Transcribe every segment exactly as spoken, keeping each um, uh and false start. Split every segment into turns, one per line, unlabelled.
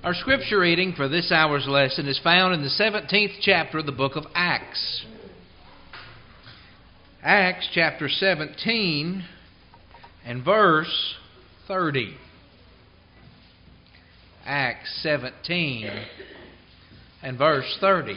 Our scripture reading for this hour's lesson is found in the seventeenth chapter of the book of Acts. Acts chapter seventeen and verse thirty. Acts seventeen and verse thirty.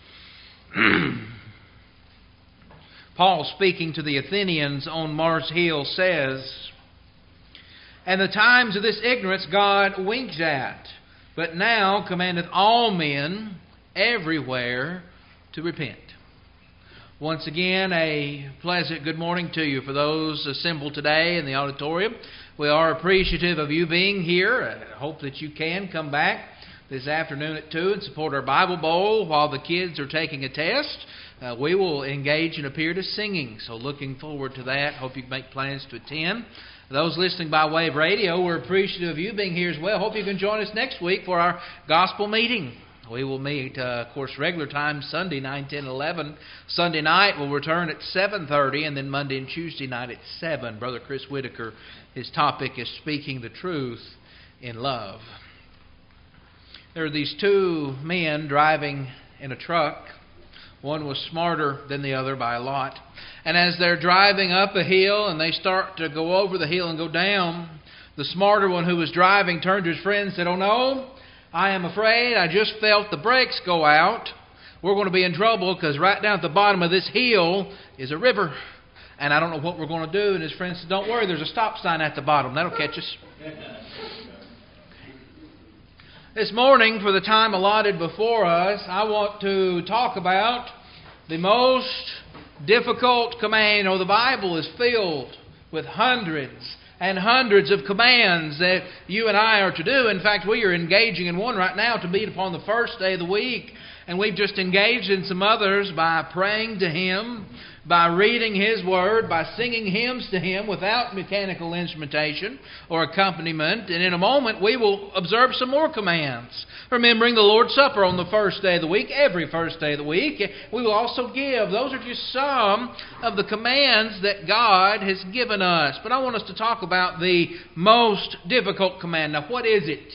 Paul, speaking to the Athenians on Mars Hill, says, "And the times of this ignorance God winks at, but now commandeth all men everywhere to repent." Once again, a pleasant good morning to you for those assembled today in the auditorium. We are appreciative of you being here. I hope that you can come back this afternoon at two and support our Bible Bowl while the kids are taking a test. Uh, we will engage in a period of singing, so looking forward to that. Hope you can make plans to attend. Those listening by way of radio, we're appreciative of you being here as well. Hope you can join us next week for our gospel meeting. We will meet, uh, of course, regular time Sunday, nine, ten, eleven. Sunday night we'll return at seven thirty, and then Monday and Tuesday night at seven. Brother Chris Whitaker, his topic is Speaking the Truth in Love. There are these two men driving in a truck. One was smarter than the other by a lot. And as they're driving up a hill and they start to go over the hill and go down, the smarter one who was driving turned to his friend and said, "Oh no, I am afraid I just felt the brakes go out. We're going to be in trouble because right down at the bottom of this hill is a river. And I don't know what we're going to do." And his friend said, "Don't worry, there's a stop sign at the bottom. That'll catch us." This morning, for the time allotted before us, I want to talk about the most difficult command. You know, the Bible is filled with hundreds and hundreds of commands that you and I are to do. In fact, we are engaging in one right now to meet upon the first day of the week. And we've just engaged in some others by praying to Him, by reading His Word, by singing hymns to Him without mechanical instrumentation or accompaniment. And in a moment we will observe some more commands. Remembering the Lord's Supper on the first day of the week, every first day of the week. We will also give. Those are just some of the commands that God has given us. But I want us to talk about the most difficult command. Now, what is it?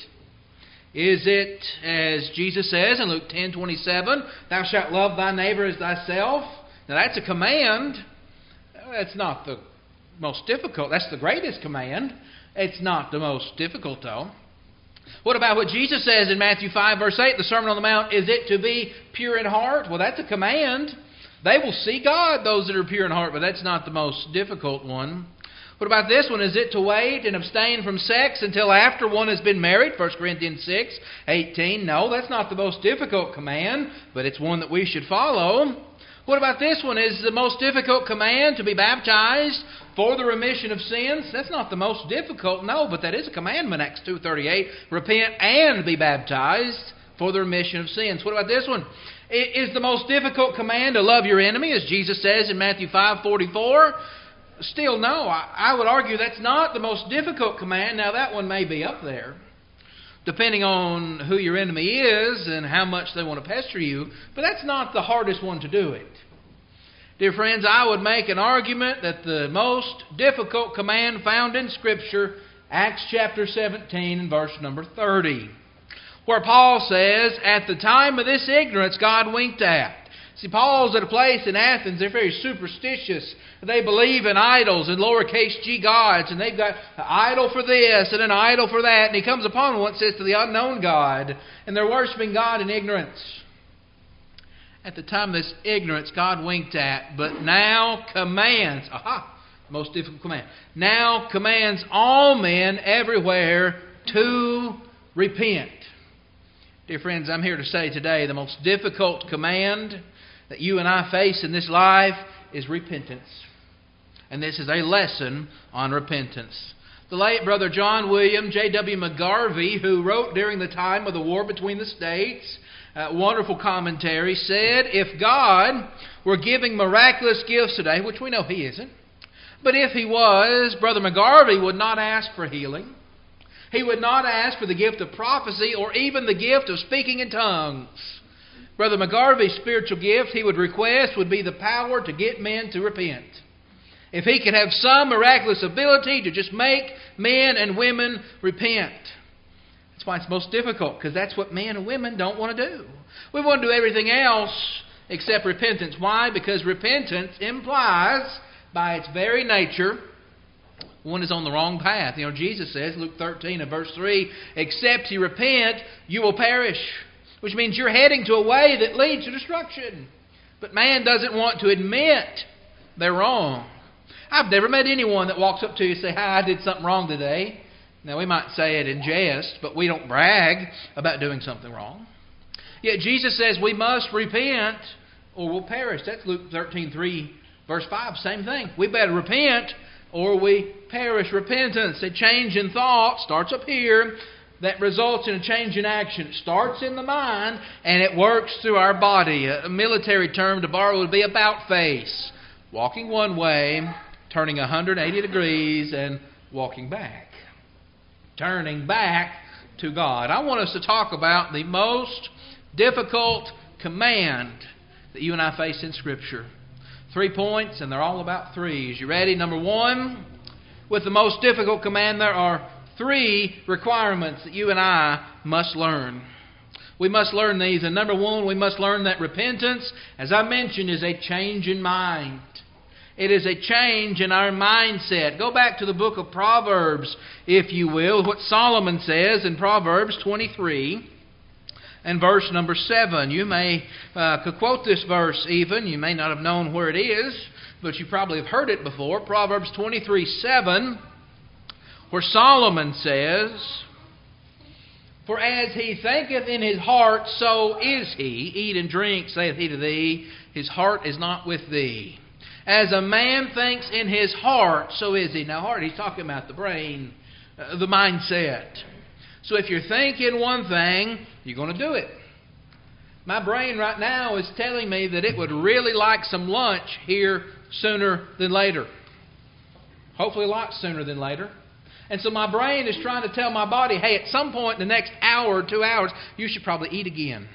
Is it, as Jesus says in Luke ten twenty-seven, "Thou shalt love thy neighbor as thyself"? Now that's a command. That's not the most difficult. That's the greatest command. It's not the most difficult, though. What about what Jesus says in Matthew five, verse eight, the Sermon on the Mount? Is it to be pure in heart? Well, that's a command. They will see God, those that are pure in heart, but that's not the most difficult one. What about this one? Is it to wait and abstain from sex until after one has been married? First Corinthians six eighteen. No, that's not the most difficult command, but it's one that we should follow. What about this one? Is the most difficult command to be baptized for the remission of sins? That's not the most difficult, no, but that is a commandment, Acts two thirty-eight. Repent and be baptized for the remission of sins. What about this one? Is the most difficult command to love your enemy, as Jesus says in Matthew five forty-four? Still, no. I would argue that's not the most difficult command. Now, that one may be up there, depending on who your enemy is and how much they want to pester you. But that's not the hardest one to do it. Dear friends, I would make an argument that the most difficult command found in Scripture, Acts chapter seventeen and verse number thirty, where Paul says, "At the time of this ignorance God winked at." See, Paul's at a place in Athens, they're very superstitious. They believe in idols and lowercase g gods, and they've got an idol for this and an idol for that. And he comes upon one, says, to the unknown God, and they're worshiping God in ignorance. At the time of this ignorance, God winked at, but now commands, aha, most difficult command, now commands all men everywhere to repent. Dear friends, I'm here to say today the most difficult command that you and I face in this life is repentance. And this is a lesson on repentance. The late Brother John William J W McGarvey, who wrote during the time of the war between the states, a wonderful commentary, said, "If God were giving miraculous gifts today," which we know He isn't, but if He was, Brother McGarvey would not ask for healing. He would not ask for the gift of prophecy or even the gift of speaking in tongues. Brother McGarvey's spiritual gift he would request would be the power to get men to repent. If he could have some miraculous ability to just make men and women repent. That's why it's most difficult, because that's what men and women don't want to do. We want to do everything else except repentance. Why? Because repentance implies, by its very nature, one is on the wrong path. You know, Jesus says, Luke thirteen and verse three, except you repent, you will perish. Which means you're heading to a way that leads to destruction. But man doesn't want to admit they're wrong. I've never met anyone that walks up to you and say, "Hi, I did something wrong today." Now, we might say it in jest, but we don't brag about doing something wrong. Yet Jesus says we must repent or we'll perish. That's Luke thirteen three, verse five. Same thing. We better repent or we perish. Repentance, a change in thought, starts up here, that results in a change in action. It starts in the mind and it works through our body. A military term to borrow would be about face. Walking one way, turning one hundred eighty degrees and walking back. Turning back to God. I want us to talk about the most difficult command that you and I face in Scripture. Three points, and they're all about threes. You ready? Number one, with the most difficult command, there are three requirements that you and I must learn. We must learn these. And number one, we must learn that repentance, as I mentioned, is a change in mind. It is a change in our mindset. Go back to the book of Proverbs, if you will, what Solomon says in Proverbs twenty-three and verse number seven. You may uh, could quote this verse even. You may not have known where it is, but you probably have heard it before. Proverbs twenty-three seven, where Solomon says, "For as he thinketh in his heart, so is he. Eat and drink, saith he to thee. His heart is not with thee. As a man thinks in his heart, so is he." Now, heart, he's talking about the brain, uh, the mindset. So if you're thinking one thing, you're going to do it. My brain right now is telling me that it would really like some lunch here sooner than later. Hopefully a lot sooner than later. And so my brain is trying to tell my body, hey, at some point in the next hour or two hours, you should probably eat again.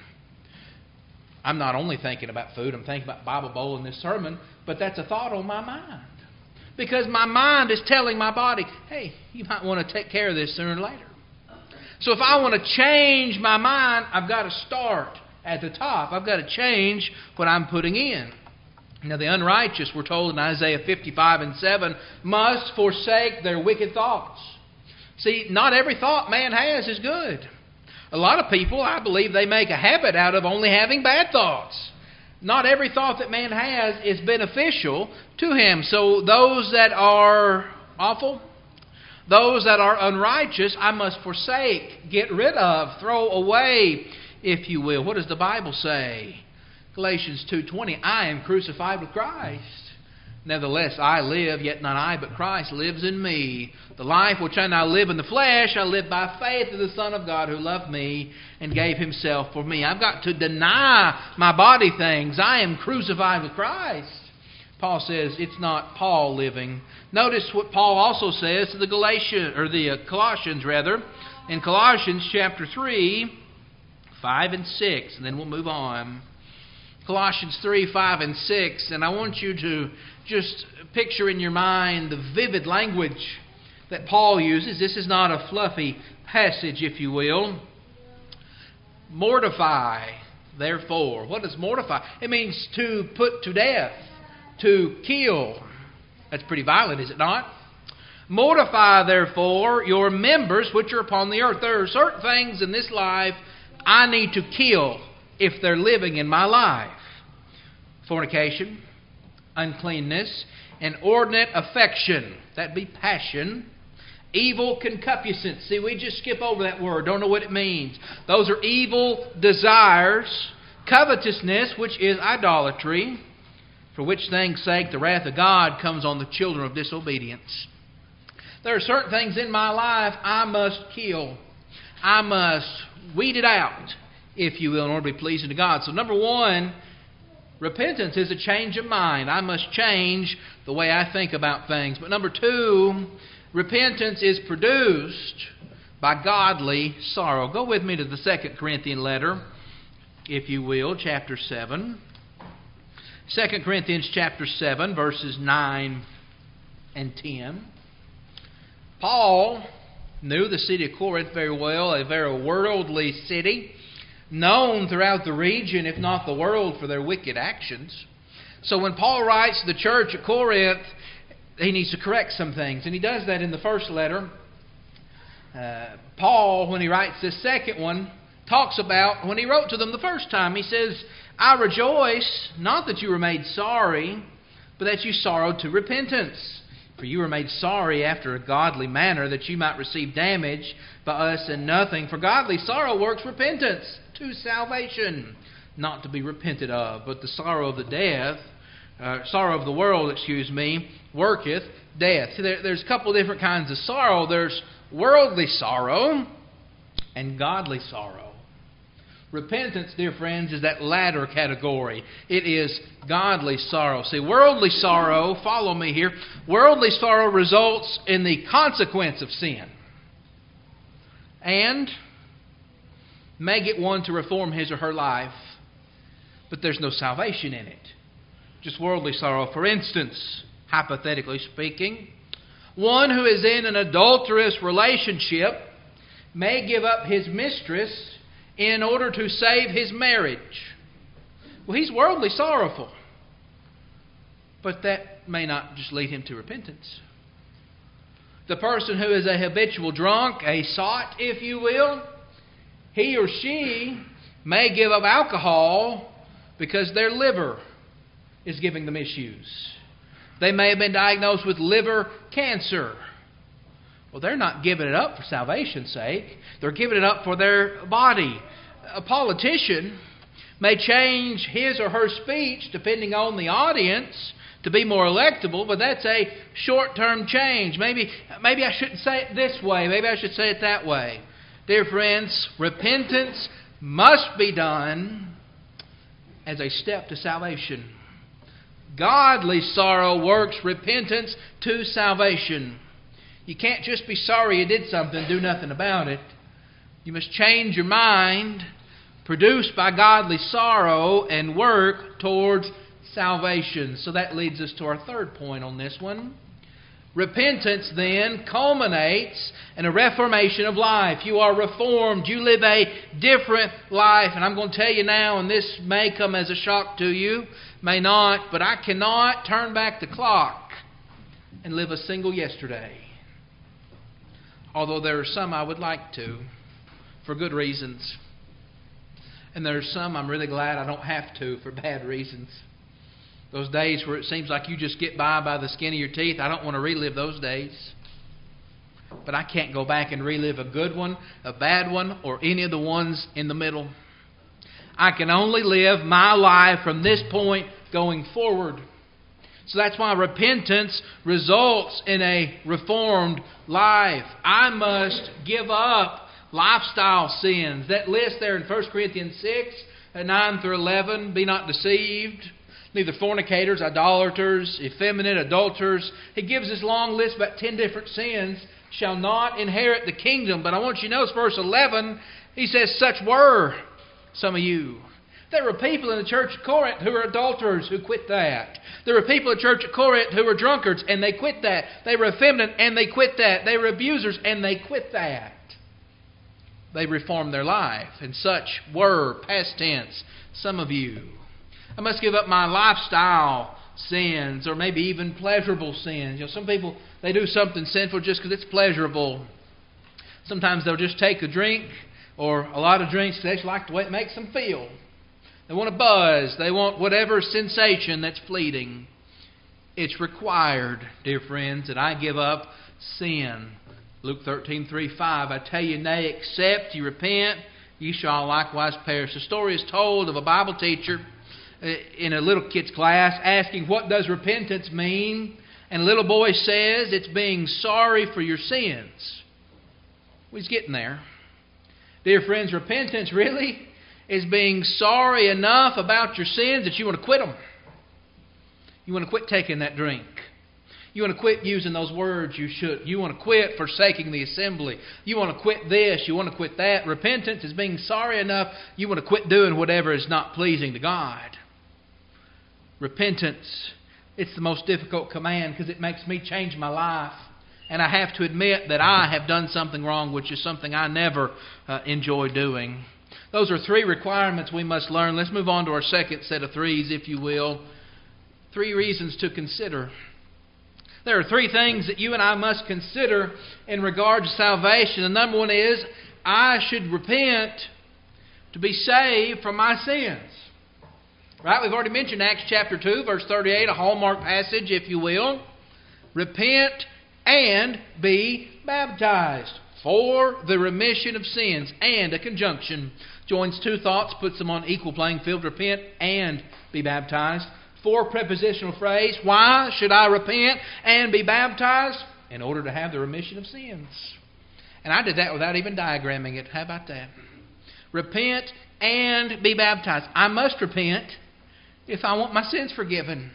I'm not only thinking about food, I'm thinking about Bible bowl in this sermon, but that's a thought on my mind. Because my mind is telling my body, hey, you might want to take care of this sooner or later. So if I want to change my mind, I've got to start at the top. I've got to change what I'm putting in. Now the unrighteous, we're told in Isaiah fifty-five and seven, must forsake their wicked thoughts. See, not every thought man has is good. A lot of people, I believe, they make a habit out of only having bad thoughts. Not every thought that man has is beneficial to him. So those that are awful, those that are unrighteous, I must forsake, get rid of, throw away, if you will. What does the Bible say? Galatians two twenty, I am crucified with Christ. Nevertheless, I live, yet not I, but Christ lives in me. The life which I now live in the flesh, I live by faith of the Son of God who loved me and gave Himself for me. I've got to deny my body things. I am crucified with Christ. Paul says it's not Paul living. Notice what Paul also says to the Galatians, or the uh, Colossians rather, in Colossians chapter three, five and six, and then we'll move on. Colossians three, five and six, and I want you to just picture in your mind the vivid language that Paul uses. This is not a fluffy passage, if you will. Mortify, therefore. What does mortify? It means to put to death, to kill. That's pretty violent, is it not? Mortify, therefore, your members which are upon the earth. There are certain things in this life I need to kill if they're living in my life. Fornication, uncleanness, inordinate affection. That'd be passion. Evil concupiscence. See, we just skip over that word. Don't know what it means. Those are evil desires. Covetousness, which is idolatry. For which things' sake the wrath of God comes on the children of disobedience. There are certain things in my life I must kill. I must weed it out, if you will, in order to be pleasing to God. So number one, repentance is a change of mind. I must change the way I think about things. But number two, repentance is produced by godly sorrow. Go with me to the Second Corinthians letter, if you will, chapter seven. Second Corinthians chapter seven, verses nine and ten. Paul knew the city of Corinth very well, a very worldly city, known throughout the region, if not the world, for their wicked actions. So when Paul writes to the church at Corinth, he needs to correct some things. And he does that in the first letter. Uh, Paul, when he writes this second one, talks about when he wrote to them the first time. He says, I rejoice, not that you were made sorry, but that you sorrowed to repentance. For you were made sorry after a godly manner, that you might receive damage by us and nothing. For godly sorrow works repentance to salvation, not to be repented of. But the sorrow of the death, uh, sorrow of the world, excuse me, worketh death. See, there, there's a couple of different kinds of sorrow. There's worldly sorrow and godly sorrow. Repentance, dear friends, is that latter category. It is godly sorrow. See, worldly sorrow, follow me here, worldly sorrow results in the consequence of sin and may get one to reform his or her life, but there's no salvation in it. Just worldly sorrow. For instance, hypothetically speaking, one who is in an adulterous relationship may give up his mistress in order to save his marriage. Well, he's worldly sorrowful, but that may not just lead him to repentance. The person who is a habitual drunk, a sot, if you will, he or she may give up alcohol because their liver is giving them issues. They may have been diagnosed with liver cancer. Well, they're not giving it up for salvation's sake. They're giving it up for their body. A politician may change his or her speech, depending on the audience, to be more electable, but that's a short-term change. Maybe, maybe I shouldn't say it this way. Maybe I should say it that way. Dear friends, repentance must be done as a step to salvation. Godly sorrow works repentance to salvation. You can't just be sorry you did something and do nothing about it. You must change your mind, produced by godly sorrow, and work towards salvation. So that leads us to our third point on this one. Repentance then culminates in a reformation of life. You are reformed. You live a different life. And I'm going to tell you now, and this may come as a shock to you, may not, but I cannot turn back the clock and live a single yesterday. Although there are some I would like to, for good reasons. And there are some I'm really glad I don't have to for bad reasons. Those days where it seems like you just get by by the skin of your teeth, I don't want to relive those days. But I can't go back and relive a good one, a bad one, or any of the ones in the middle. I can only live my life from this point going forward. So that's why repentance results in a reformed life. I must give up lifestyle sins. That list there in First Corinthians six, nine through eleven, be not deceived. Neither fornicators, idolaters, effeminate, adulterers. He gives this long list about ten different sins shall not inherit the kingdom. But I want you to notice verse eleven, he says, such were some of you. There were people in the church of Corinth who were adulterers who quit that. There were people in the church of Corinth who were drunkards and they quit that. They were effeminate and they quit that. They were abusers and they quit that. They reformed their life. And such were, past tense, some of you. I must give up my lifestyle sins, or maybe even pleasurable sins. You know, some people, they do something sinful just because it's pleasurable. Sometimes they'll just take a drink or a lot of drinks because they just like the way it makes them feel. They want a buzz. They want whatever sensation that's fleeting. It's required, dear friends, that I give up sin. Luke thirteen, three, five, I tell you, nay, except you repent, ye shall likewise perish. The story is told of a Bible teacher in a little kid's class asking, what does repentance mean? And a little boy says, it's being sorry for your sins. Well, he's getting there. Dear friends, repentance really is being sorry enough about your sins that you want to quit them. You want to quit taking that drink. You want to quit using those words you should. You want to quit forsaking the assembly. You want to quit this. You want to quit that. Repentance is being sorry enough you want to quit doing whatever is not pleasing to God. Repentance, it's the most difficult command because it makes me change my life. and I have to admit that I have done something wrong, which is something I never uh, enjoy doing. Those are three requirements we must learn. Let's move on to our second set of threes, if you will. Three reasons to consider. There are three things that you and I must consider in regard to salvation. The number one is, I should repent to be saved from my sins. Right? We've already mentioned Acts chapter two, verse thirty-eight, a hallmark passage, if you will. Repent and be baptized for the remission of sins. And a conjunction joins two thoughts, puts them on equal playing field. Repent and be baptized. Four prepositional phrase. Why should I repent and be baptized? In order to have the remission of sins. And I did that without even diagramming it. How about that? Repent and be baptized. I must repent if I want my sins forgiven.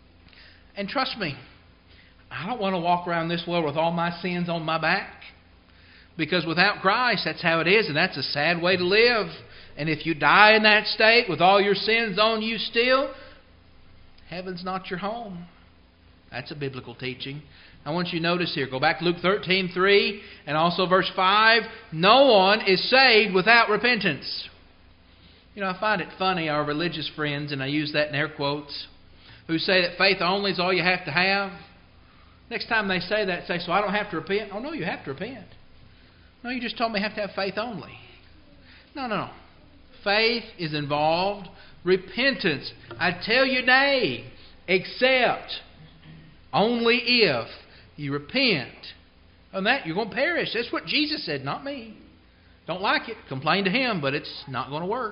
And trust me, I don't want to walk around this world with all my sins on my back. Because without Christ, that's how it is, and that's a sad way to live. And if you die in that state with all your sins on you still, heaven's not your home. That's a biblical teaching. I want you to notice here, go back to Luke thirteen three and also verse five. No one is saved without repentance. You know, I find it funny, our religious friends, and I use that in air quotes, who say that faith only is all you have to have. Next time they say that, say, so I don't have to repent? Oh, no, you have to repent. No, you just told me I have to have faith only. No, no, no. Faith is involved. Repentance. I tell you nay, except only if you repent. On that, you're going to perish. That's what Jesus said, not me. Don't like it, complain to Him, but it's not going to work.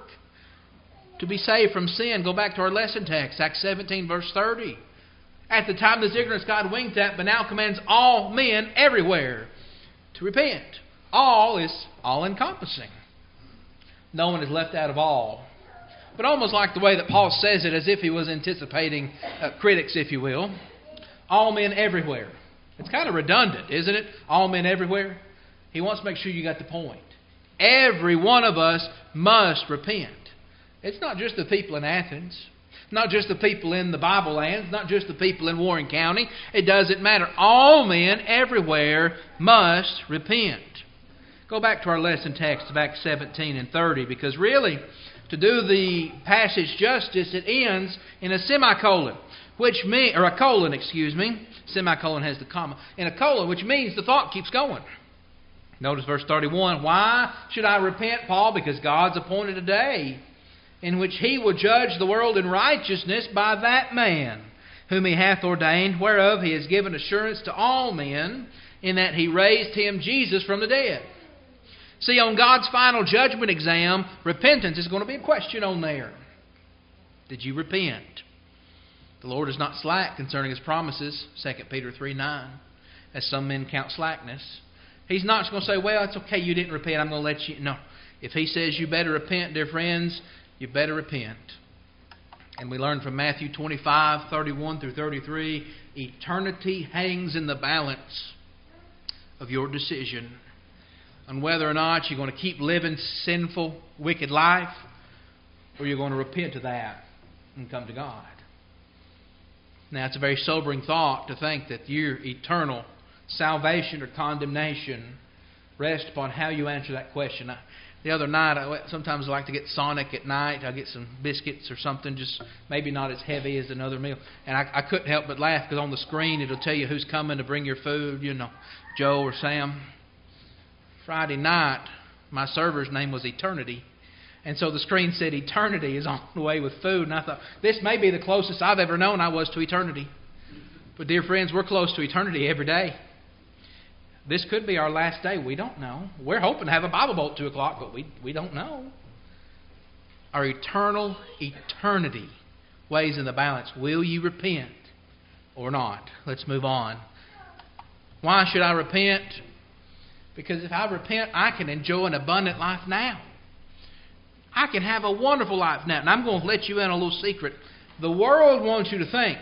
To be saved from sin, go back to our lesson text, Acts seventeen, verse thirty. At the time this ignorance God winked at, but now commands all men everywhere to repent. All is all-encompassing. No one is left out of all. But almost like the way that Paul says it, as if he was anticipating uh, critics, if you will. All men everywhere. It's kind of redundant, isn't it? All men everywhere. He wants to make sure you got the point. Every one of us must repent. It's not just the people in Athens. Not just the people in the Bible lands. Not just the people in Warren County. It doesn't matter. All men everywhere must repent. Go back to our lesson text of Acts seventeen and thirty, because really, to do the passage justice, it ends in a semicolon, which mean, or a colon, excuse me. Semicolon has the comma. In a colon, which means the thought keeps going. Notice verse thirty-one. Why should I repent, Paul? Because God's appointed a day in which He will judge the world in righteousness by that man whom He hath ordained, whereof He has given assurance to all men, in that He raised Him, Jesus, from the dead. See, on God's final judgment exam, repentance is going to be a question on there. Did you repent? The Lord is not slack concerning His promises, Second Peter three nine, as some men count slackness. He's not just going to say, well, it's okay, you didn't repent, I'm going to let you... No. If He says you better repent, dear friends, you better repent. And we learn from Matthew twenty-five, thirty-one through thirty-three, eternity hangs in the balance of your decision on whether or not you're going to keep living sinful, wicked life, or you're going to repent of that and come to God. Now, it's a very sobering thought to think that your eternal salvation or condemnation rests upon how you answer that question. I, the other night, I, sometimes I like to get Sonic at night. I get some biscuits or something, just maybe not as heavy as another meal. And I, I couldn't help but laugh because on the screen it'll tell you who's coming to bring your food, you know, Joe or Sam. Friday night, my server's name was Eternity. And so the screen said Eternity is on the way with food. And I thought, this may be the closest I've ever known I was to eternity. But dear friends, we're close to eternity every day. This could be our last day. We don't know. We're hoping to have a Bible bowl at two o'clock, but we, we don't know. Our eternal eternity weighs in the balance. Will you repent or not? Let's move on. Why should I repent? Because if I repent, I can enjoy an abundant life now. I can have a wonderful life now. And I'm going to let you in a little secret. The world wants you to think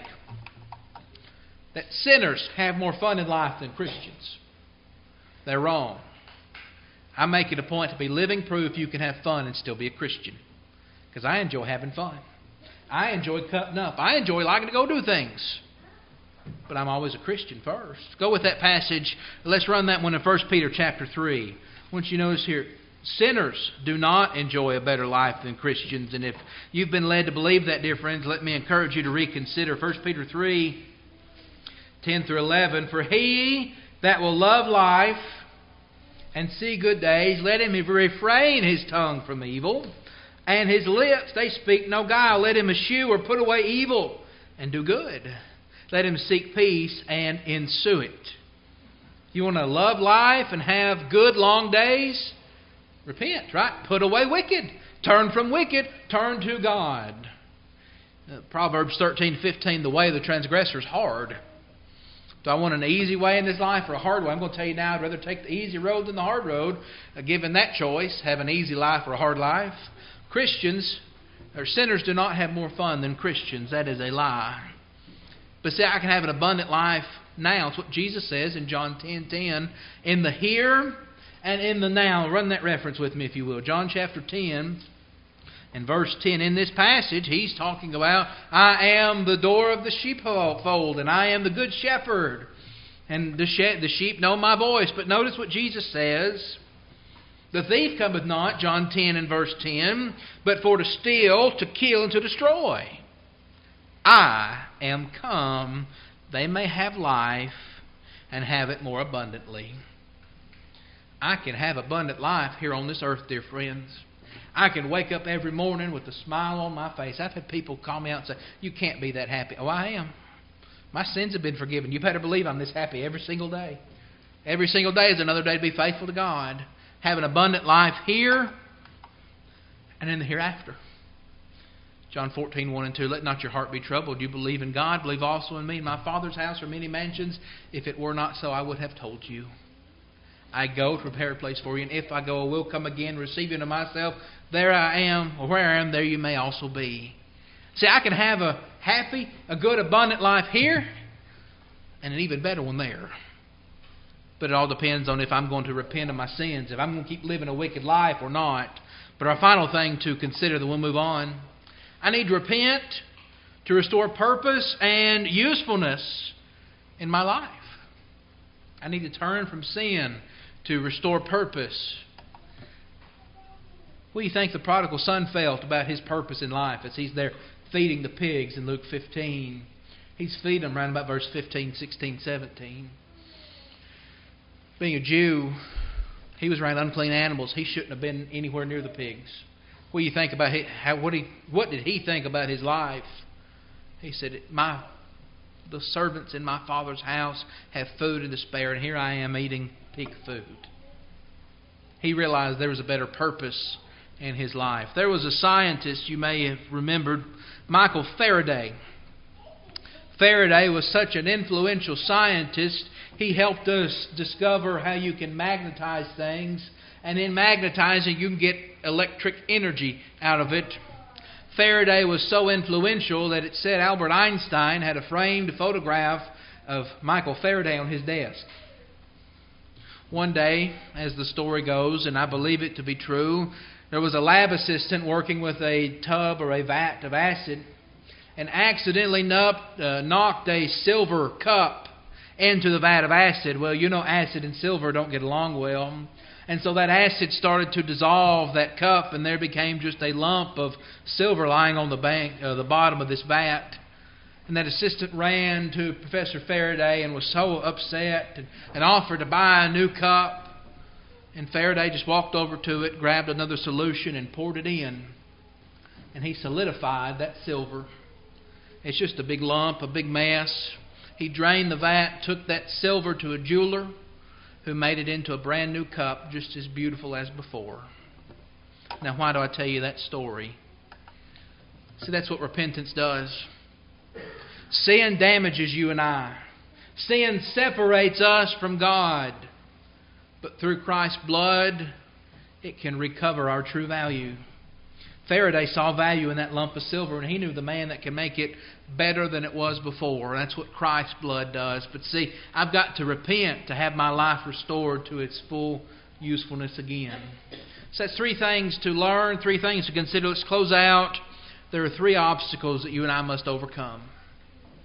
that sinners have more fun in life than Christians. They're wrong. I make it a point to be living proof you can have fun and still be a Christian. Because I enjoy having fun. I enjoy cutting up. I enjoy liking to go do things. but I'm always a Christian first. Go with that passage. Let's run that one in First Peter chapter three. I want you to notice here, sinners do not enjoy a better life than Christians. And if you've been led to believe that, dear friends, let me encourage you to reconsider. First Peter three, ten through eleven. For he that will love life and see good days, let him refrain his tongue from evil, and his lips, they speak no guile. Let him eschew or put away evil and do good. Let him seek peace and ensue it. You want to love life and have good long days? Repent, right? Put away wicked. Turn from wicked. Turn to God. Uh, Proverbs thirteen fifteen, the way of the transgressor is hard. Do I want an easy way in this life or a hard way? I'm going to tell you now, I'd rather take the easy road than the hard road. Uh, given that choice, have an easy life or a hard life. Christians, or sinners, do not have more fun than Christians. That is a lie. But see, I can have an abundant life now. It's what Jesus says in John ten ten. In the here and in the now. Run that reference with me if you will. John chapter ten and verse ten. In this passage, he's talking about, I am the door of the sheepfold, and I am the good shepherd. And the, she- the sheep know my voice. But notice what Jesus says. The thief cometh not, John ten and verse ten, but for to steal, to kill, and to destroy. I am come, they may have life, and have it more abundantly. I can have abundant life here on this earth, dear friends. I can wake up every morning with a smile on my face. I've had people call me out and say, you can't be that happy. Oh, I am. My sins have been forgiven. You better believe I'm this happy every single day. Every single day is another day to be faithful to God. Have an abundant life here and in the hereafter. John fourteen, one and two, let not your heart be troubled. You believe in God, believe also in me. In my Father's house are many mansions. If it were not so, I would have told you. I go to prepare a place for you, and if I go, I will come again, receive you unto myself. There I am, or where I am, there you may also be. See, I can have a happy, a good, abundant life here, and an even better one there. But it all depends on if I'm going to repent of my sins, if I'm going to keep living a wicked life or not. But our final thing to consider, then we'll move on. I need to repent to restore purpose and usefulness in my life. I need to turn from sin to restore purpose. What do you think the prodigal son felt about his purpose in life as he's there feeding the pigs in Luke fifteen? He's feeding them around about verse fifteen, sixteen, seventeen. Being a Jew, he was around unclean animals. He shouldn't have been anywhere near the pigs. What do you think about his, how? What, he, what did he think about his life? He said, "My the servants in my father's house have food and to spare, and here I am eating pig food." He realized there was a better purpose in his life. There was a scientist, you may have remembered, Michael Faraday. Faraday was such an influential scientist. He helped us discover how you can magnetize things, and in magnetizing you can get electric energy out of it. Faraday was so influential that it said Albert Einstein had a framed photograph of Michael Faraday on his desk. One day, as the story goes, and I believe it to be true, there was a lab assistant working with a tub or a vat of acid and accidentally knocked, uh, knocked a silver cup into the vat of acid. Well, you know acid and silver don't get along well. And so that acid started to dissolve that cup, and there became just a lump of silver lying on the bank, uh, the bottom of this vat. And that assistant ran to Professor Faraday and was so upset and, and offered to buy a new cup. And Faraday just walked over to it, grabbed another solution, and poured it in. And he solidified that silver. It's just a big lump, a big mess. He drained the vat, took that silver to a jeweler, who made it into a brand new cup, just as beautiful as before. Now, why do I tell you that story? See, that's what repentance does. Sin damages you and I. Sin separates us from God. But through Christ's blood, it can recover our true value. Faraday saw value in that lump of silver, and he knew the man that can make it better than it was before. That's what Christ's blood does. But see, I've got to repent to have my life restored to its full usefulness again. So that's three things to learn, three things to consider. Let's close out. There are three obstacles that you and I must overcome.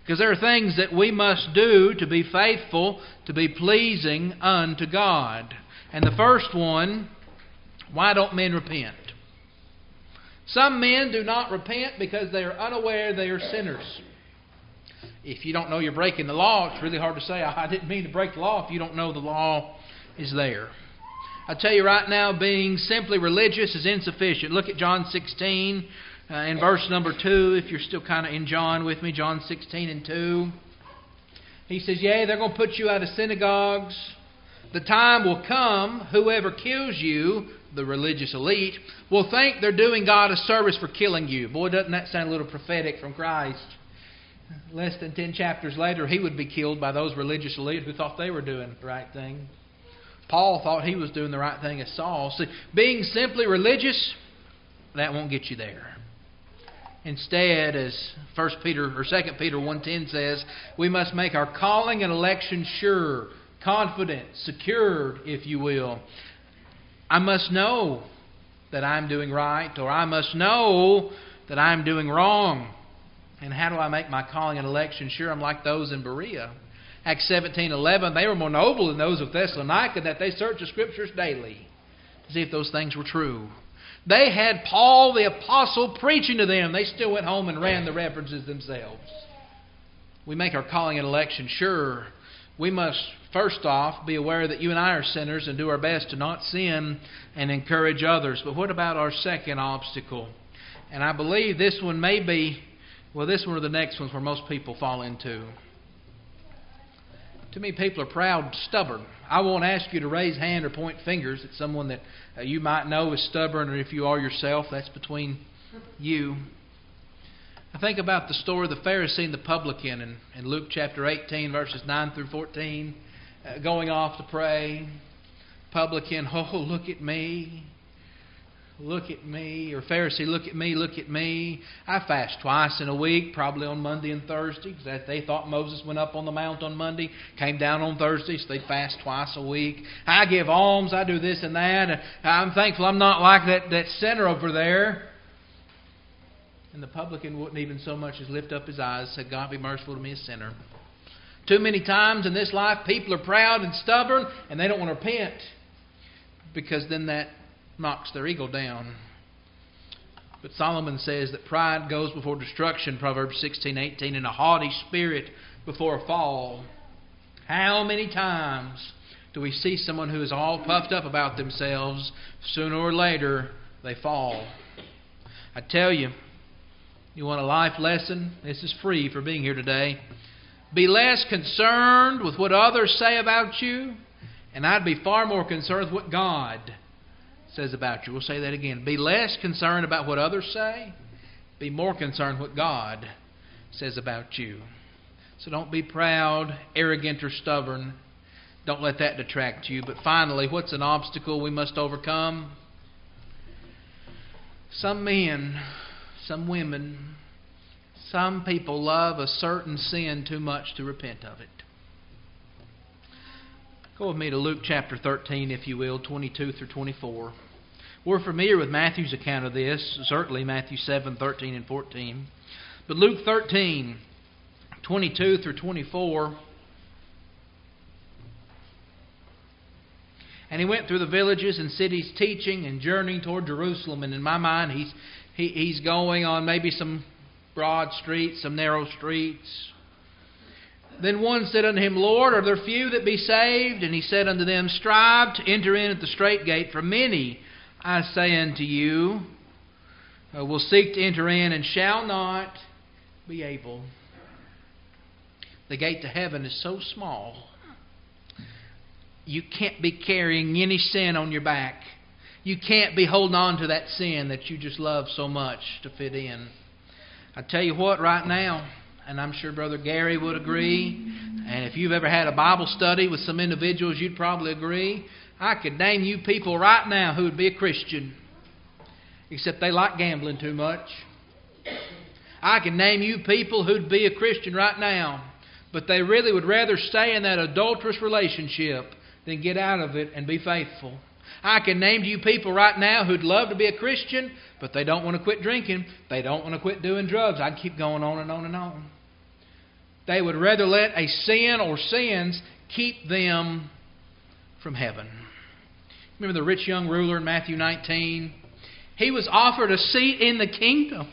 Because there are things that we must do to be faithful, to be pleasing unto God. And the first one, why don't men repent? Some men do not repent because they are unaware they are sinners. If you don't know you're breaking the law, it's really hard to say, I didn't mean to break the law, if you don't know the law is there. I tell you right now, being simply religious is insufficient. Look at John sixteen uh, in verse number two, if you're still kind of in John with me, John sixteen and two. He says, yea, they're going to put you out of synagogues. The time will come, whoever kills you, the religious elite, will think they're doing God a service for killing you. Boy, doesn't that sound a little prophetic from Christ? Less than ten chapters later, he would be killed by those religious elite who thought they were doing the right thing. Paul thought he was doing the right thing as Saul. See, being simply religious, that won't get you there. Instead, as First Peter or Second Peter one ten says, we must make our calling and election sure, confident, secured, if you will. I must know that I'm doing right, or I must know that I'm doing wrong. And how do I make my calling and election sure? I'm like those in Berea. Acts seventeen eleven, they were more noble than those of Thessalonica, that they searched the Scriptures daily to see if those things were true. They had Paul the Apostle preaching to them. They still went home and ran the references themselves. We make our calling and election sure. We must, first off, be aware that you and I are sinners and do our best to not sin and encourage others. But what about our second obstacle? And I believe this one may be, well, this one or the next one's where most people fall into. Too many people are proud, stubborn. I won't ask you to raise hand or point fingers at someone that uh, you might know is stubborn, or if you are yourself, that's between you. I think about the story of the Pharisee and the publican in, in Luke chapter eighteen, verses nine through fourteen, uh, going off to pray. Publican, oh, look at me. Look at me. Or Pharisee, look at me, look at me. I fast twice in a week, probably on Monday and Thursday, because they thought Moses went up on the mount on Monday, came down on Thursday, so they fast twice a week. I give alms, I do this and that. And I'm thankful I'm not like that, that sinner over there. And the publican wouldn't even so much as lift up his eyes and say, God be merciful to me, a sinner. Too many times in this life, people are proud and stubborn, and they don't want to repent, because then that knocks their ego down. But Solomon says that pride goes before destruction, Proverbs sixteen eighteen, and a haughty spirit before a fall. How many times do we see someone who is all puffed up about themselves, sooner or later they fall? I tell you, you want a life lesson? This is free for being here today. Be less concerned with what others say about you, and I'd be far more concerned with what God says about you. We'll say that again. Be less concerned about what others say. Be more concerned what God says about you. So don't be proud, arrogant, or stubborn. Don't let that detract you. But finally, what's an obstacle we must overcome? Some men, some women, some people love a certain sin too much to repent of it. Go with me to Luke chapter thirteen, if you will, twenty-two through twenty-four. We're familiar with Matthew's account of this, certainly Matthew seven, thirteen, and fourteen. But Luke thirteen, twenty-two through twenty-four. And he went through the villages and cities teaching and journeying toward Jerusalem. And in my mind, he's he, he's going on maybe some broad streets, some narrow streets. Then one said unto him, Lord, are there few that be saved? And he said unto them, Strive to enter in at the strait gate, for many, I say unto you, uh, will seek to enter in and shall not be able. The gate to heaven is so small, you can't be carrying any sin on your back. You can't be holding on to that sin that you just love so much to fit in. I tell you what, right now, and I'm sure Brother Gary would agree, and if you've ever had a Bible study with some individuals, you'd probably agree. I could name you people right now who would be a Christian, except they like gambling too much. I can name you people who'd be a Christian right now, but they really would rather stay in that adulterous relationship than get out of it and be faithful. I can name to you people right now who'd love to be a Christian, but they don't want to quit drinking. They don't want to quit doing drugs. I'd keep going on and on and on. They would rather let a sin or sins keep them from heaven. Remember the rich young ruler in Matthew nineteen? He was offered a seat in the kingdom.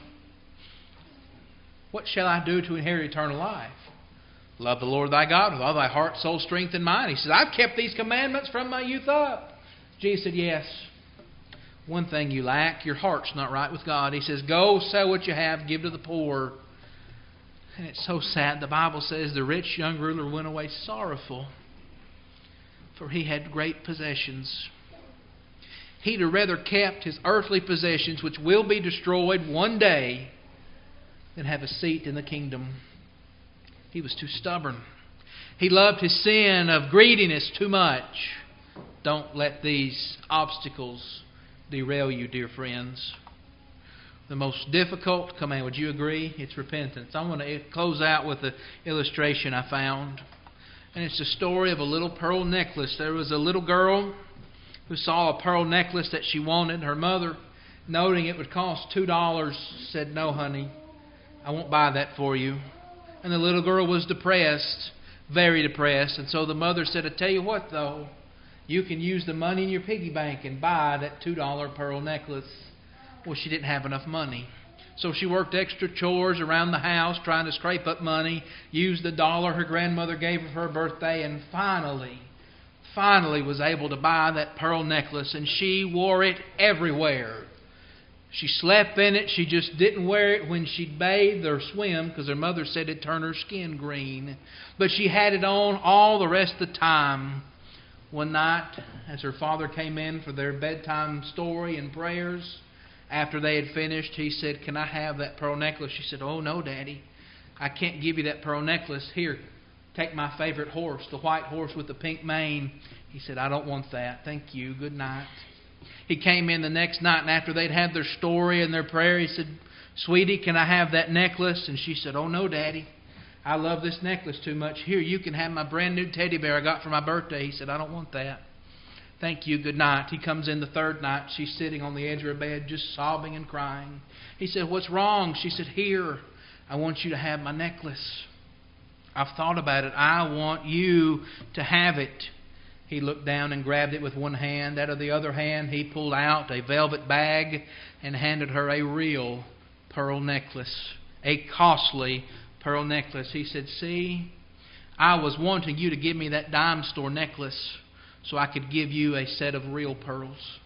What shall I do to inherit eternal life? Love the Lord thy God with all thy heart, soul, strength, and mind. He says, I've kept these commandments from my youth up. Jesus said, yes. One thing you lack, your heart's not right with God. He says, go sell what you have, give to the poor. And it's so sad. The Bible says the rich young ruler went away sorrowful, for he had great possessions. He'd have rather kept his earthly possessions, which will be destroyed one day, than have a seat in the kingdom. He was too stubborn. He loved his sin of greediness too much. Don't let these obstacles derail you, dear friends. The most difficult command, would you agree? It's repentance. I want to close out with an illustration I found. And it's the story of a little pearl necklace. There was a little girl who saw a pearl necklace that she wanted. Her mother, noting it would cost two dollars, said, no, honey, I won't buy that for you. And the little girl was depressed, very depressed. And so the mother said, I tell you what, though, you can use the money in your piggy bank and buy that two dollar pearl necklace. Well, she didn't have enough money. So she worked extra chores around the house trying to scrape up money, used the dollar her grandmother gave her for her birthday, and finally, finally was able to buy that pearl necklace. And she wore it everywhere. She slept in it. She just didn't wear it when she'd bathe or swim because her mother said it'd turn her skin green. But she had it on all the rest of the time. One night, as her father came in for their bedtime story and prayers, after they had finished, he said, can I have that pearl necklace? She said, oh, no, Daddy. I can't give you that pearl necklace. Here, take my favorite horse, the white horse with the pink mane. He said, I don't want that. Thank you. Good night. He came in the next night, and after they'd had their story and their prayer, he said, sweetie, can I have that necklace? And she said, oh, no, Daddy. I love this necklace too much. Here, you can have my brand new teddy bear I got for my birthday. He said, I don't want that. Thank you, good night. He comes in the third night. She's sitting on the edge of her bed just sobbing and crying. He said, what's wrong? She said, here, I want you to have my necklace. I've thought about it. I want you to have it. He looked down and grabbed it with one hand. Out of the other hand, he pulled out a velvet bag and handed her a real pearl necklace, a costly pearl necklace. He said, see, I was wanting you to give me that dime store necklace so I could give you a set of real pearls.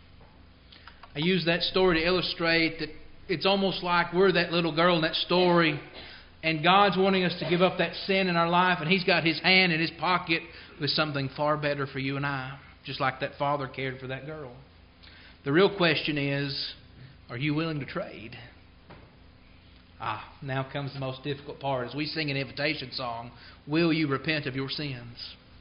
I use that story to illustrate that it's almost like we're that little girl in that story, and God's wanting us to give up that sin in our life, and He's got His hand in His pocket with something far better for you and I, just like that father cared for that girl. The real question is, are you willing to trade? Ah, now comes the most difficult part. As we sing an invitation song, will you repent of your sins?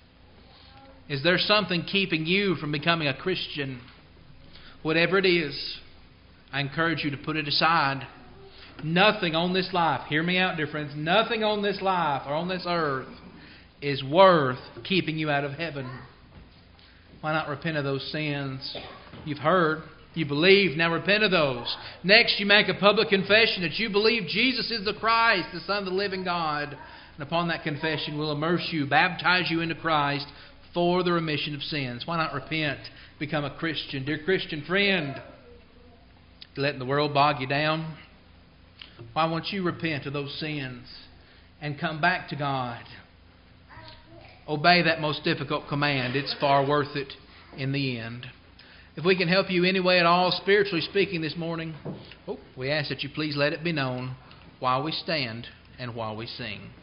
Is there something keeping you from becoming a Christian? Whatever it is, I encourage you to put it aside. Nothing on this life, hear me out, dear friends, nothing on this life or on this earth is worth keeping you out of heaven. Why not repent of those sins you've heard? You believe, now repent of those. Next, you make a public confession that you believe Jesus is the Christ, the Son of the living God. And upon that confession, we'll immerse you, baptize you into Christ for the remission of sins. Why not repent, become a Christian? Dear Christian friend, you're letting the world bog you down. Why won't you repent of those sins and come back to God? Obey that most difficult command. It's far worth it in the end. If we can help you any way at all, spiritually speaking this morning, oh, we ask that you please let it be known while we stand and while we sing.